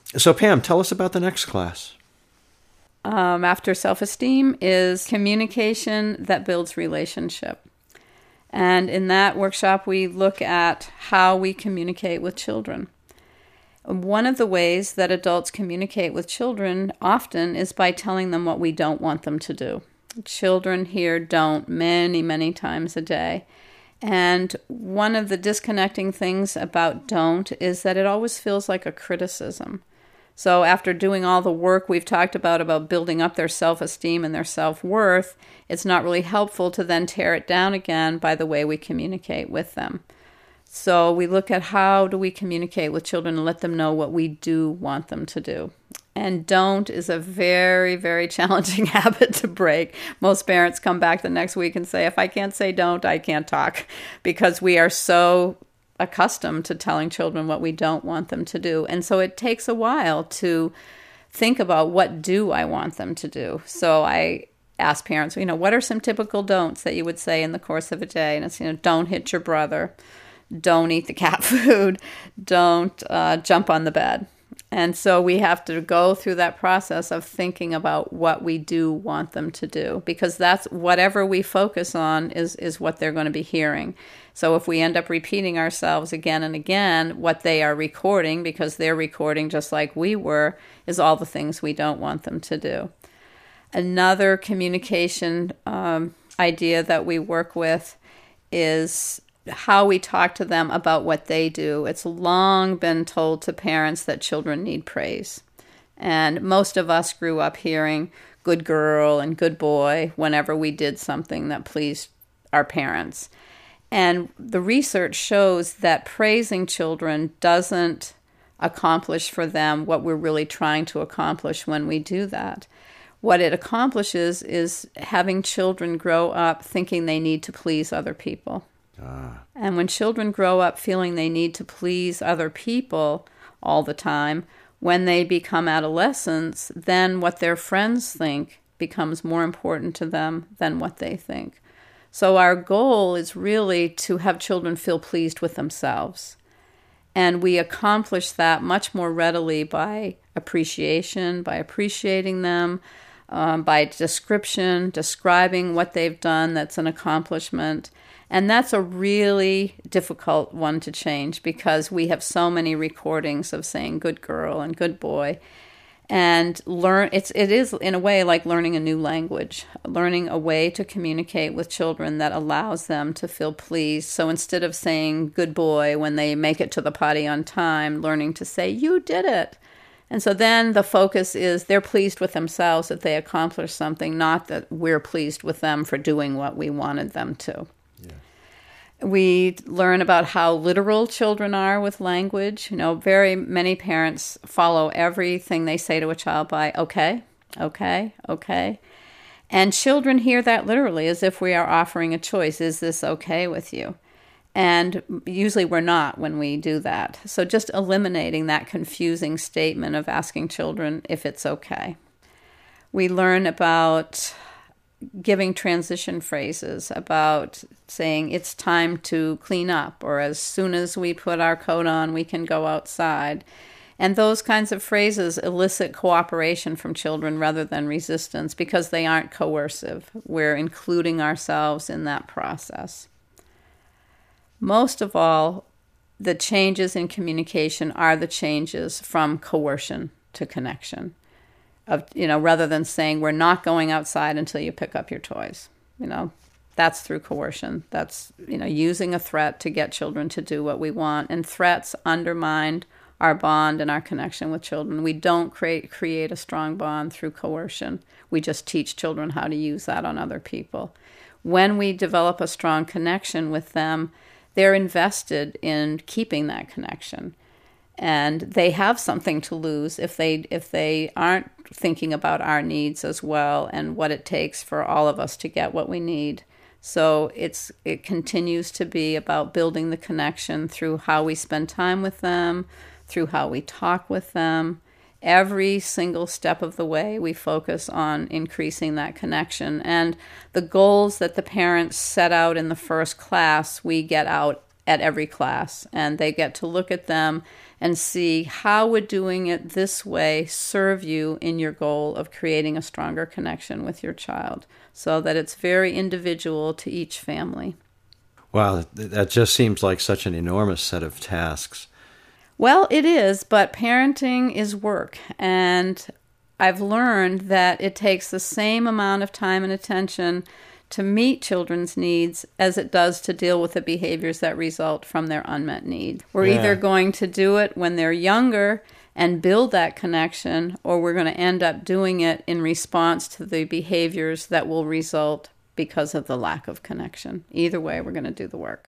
So Pam, tell us about the next class. After self-esteem is communication that builds relationship. And in that workshop, we look at how we communicate with children. One of the ways that adults communicate with children often is by telling them what we don't want them to do. Children hear don't many, many times a day. And one of the disconnecting things about don't is that it always feels like a criticism. So after doing all the work we've talked about building up their self-esteem and their self-worth, it's not really helpful to then tear it down again by the way we communicate with them. So we look at how do we communicate with children and let them know what we do want them to do. And don't is a very, very challenging habit to break. Most parents come back the next week and say, if I can't say don't, I can't talk, because we are so accustomed to telling children what we don't want them to do. And so it takes a while to think about what do I want them to do. So I ask parents, what are some typical don'ts that you would say in the course of a day? And it's, don't hit your brother, don't eat the cat food, don't jump on the bed. And so we have to go through that process of thinking about what we do want them to do, because that's whatever we focus on is what they're going to be hearing. So if we end up repeating ourselves again and again, what they are recording, because they're recording just like we were, is all the things we don't want them to do. Another communication idea that we work with is how we talk to them about what they do. It's long been told to parents that children need praise. And most of us grew up hearing good girl and good boy whenever we did something that pleased our parents. And the research shows that praising children doesn't accomplish for them what we're really trying to accomplish when we do that. What it accomplishes is having children grow up thinking they need to please other people. And when children grow up feeling they need to please other people all the time, when they become adolescents, then what their friends think becomes more important to them than what they think. So our goal is really to have children feel pleased with themselves. And we accomplish that much more readily by appreciation, by appreciating them, by description, describing what they've done that's an accomplishment. And that's a really difficult one to change because we have so many recordings of saying good girl and good boy. And it is in a way like learning a new language, learning a way to communicate with children that allows them to feel pleased. So instead of saying good boy when they make it to the potty on time, learning to say you did it. And so then the focus is they're pleased with themselves that they accomplished something, not that we're pleased with them for doing what we wanted them to. We learn about how literal children are with language. Very many parents follow everything they say to a child by okay, okay, okay. And children hear that literally as if we are offering a choice. Is this okay with you? And usually we're not when we do that. So just eliminating that confusing statement of asking children if it's okay. We learn about giving transition phrases, about saying it's time to clean up, or as soon as we put our coat on, we can go outside. And those kinds of phrases elicit cooperation from children rather than resistance because they aren't coercive. We're including ourselves in that process. Most of all, the changes in communication are the changes from coercion to connection. Rather than saying we're not going outside until you pick up your toys. That's through coercion. That's, using a threat to get children to do what we want. And threats undermine our bond and our connection with children. We don't create a strong bond through coercion. We just teach children how to use that on other people. When we develop a strong connection with them, they're invested in keeping that connection. And they have something to lose if they aren't thinking about our needs as well and what it takes for all of us to get what we need. So it continues to be about building the connection through how we spend time with them, through how we talk with them. Every single step of the way, we focus on increasing that connection. And the goals that the parents set out in the first class, we get out at every class. And they get to look at them and see how would doing it this way serve you in your goal of creating a stronger connection with your child, so that it's very individual to each family. Wow, that just seems like such an enormous set of tasks. Well, it is, but parenting is work, and I've learned that it takes the same amount of time and attention to meet children's needs as it does to deal with the behaviors that result from their unmet need. We're either going to do it when they're younger and build that connection, or we're going to end up doing it in response to the behaviors that will result because of the lack of connection. Either way, we're going to do the work.